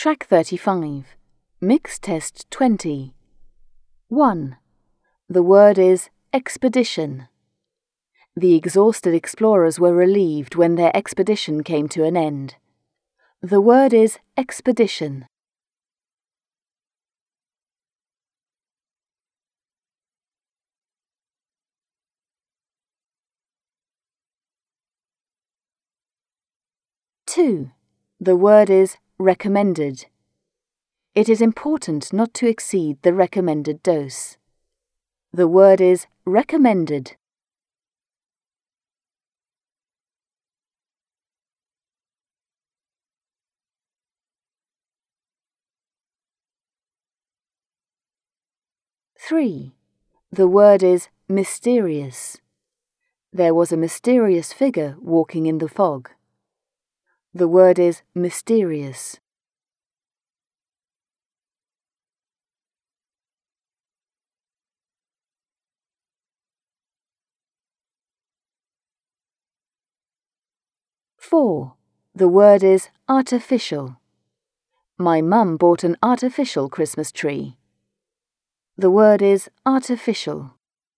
Track 35. Mix Test 20. 1. The word is expedition. The exhausted explorers were relieved when their expedition came to an end. The word is expedition. 2. The word is recommended. It is important not to exceed the recommended dose. The word is recommended. 3. The word is mysterious. There was a mysterious figure walking in the fog. The word is mysterious. 4. The word is artificial. My mum bought an artificial Christmas tree. The word is artificial.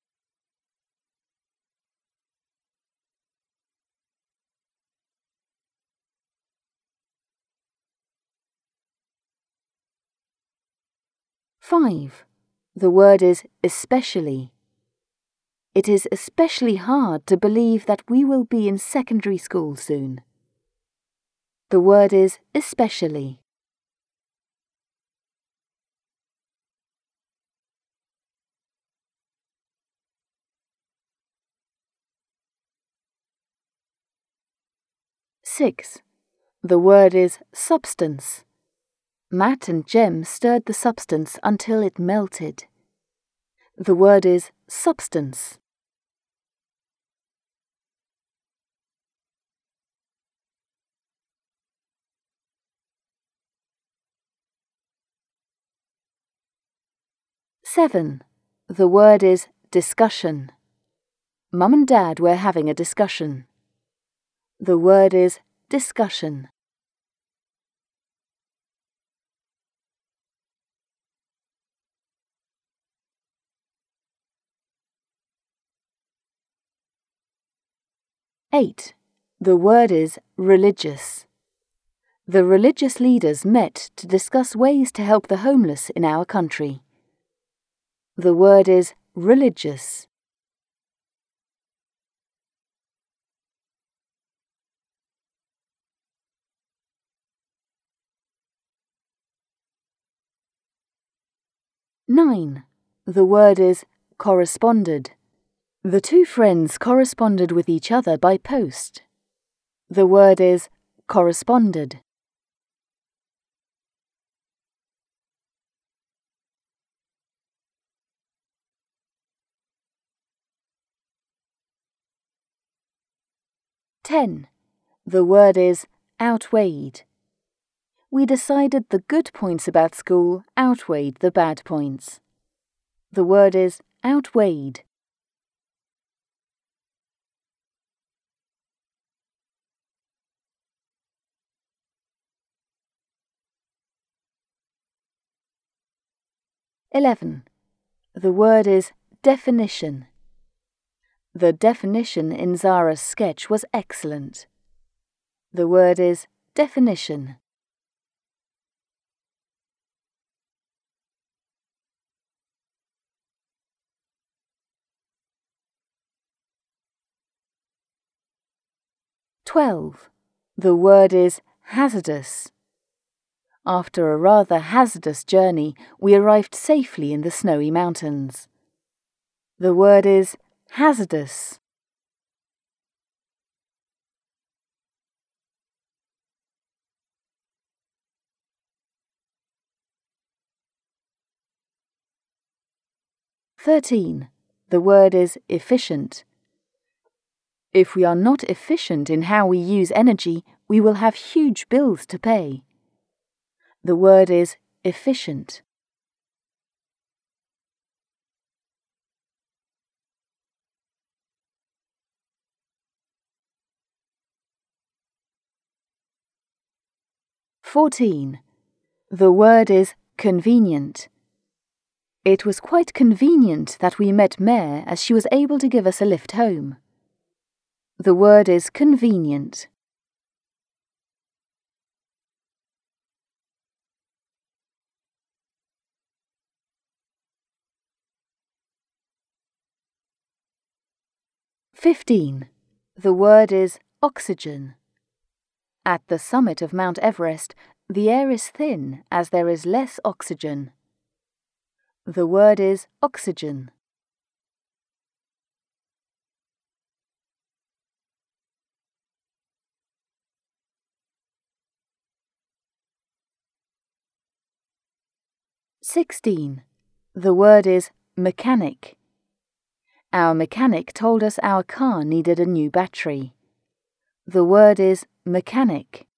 5. The word is especially. It is especially hard to believe that we will be in secondary school soon. The word is especially. 6. The word is substance. Matt and Jem stirred the substance until it melted. The word is substance. 7. The word is discussion. Mum and Dad were having a discussion. The word is discussion. 8. The word is religious. The religious leaders met to discuss ways to help the homeless in our country. The word is religious. 9. The word is corresponded. The two friends corresponded with each other by post. The word is corresponded. 10. The word is outweighed. We decided the good points about school outweighed the bad points. The word is outweighed. 11. The word is definition. The definition in Zara's sketch was excellent. The word is definition. 12. The word is hazardous. After a rather hazardous journey, we arrived safely in the snowy mountains. The word is hazardous. 13. The word is efficient. If we are not efficient in how we use energy, we will have huge bills to pay. The word is efficient. 14. The word is convenient. It was quite convenient that we met Mare as she was able to give us a lift home. The word is convenient. "15. The word is oxygen. At the summit of Mount Everest, the air is thin as there is less oxygen. The word is oxygen. "16. The word is mechanic. Our mechanic told us our car needed a new battery. The word is mechanic.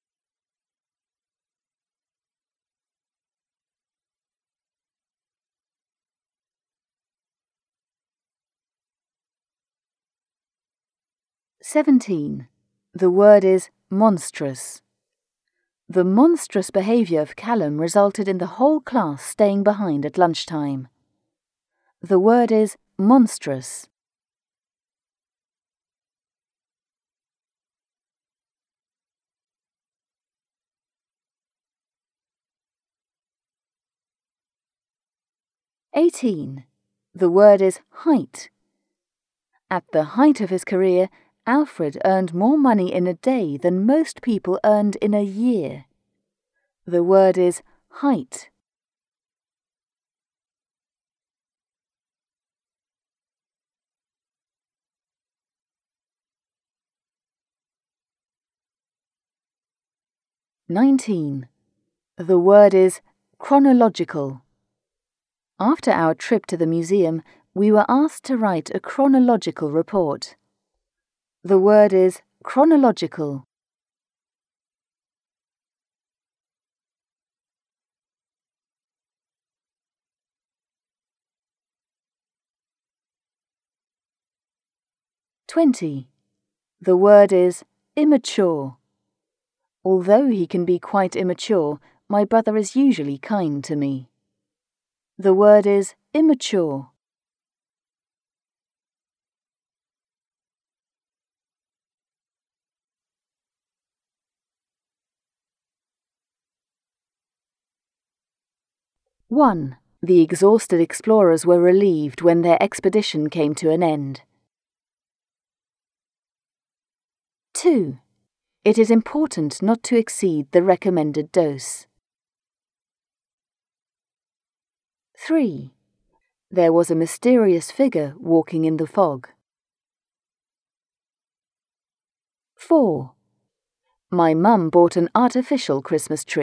"17. The word is monstrous. The monstrous behaviour of Callum resulted in the whole class staying behind at lunchtime. The word is monstrous. "18. The word is height. At the height of his career, Alfred earned more money in a day than most people earned in a year. The word is height. "19. The word is chronological. After our trip to the museum, we were asked to write a chronological report. The word is chronological. "20. The word is immature. Although he can be quite immature, my brother is usually kind to me. The word is immature. "1. The exhausted explorers were relieved when their expedition came to an end. 2. It is important not to exceed the recommended dose. 3. There was a mysterious figure walking in the fog. 4. My mum bought an artificial Christmas tree.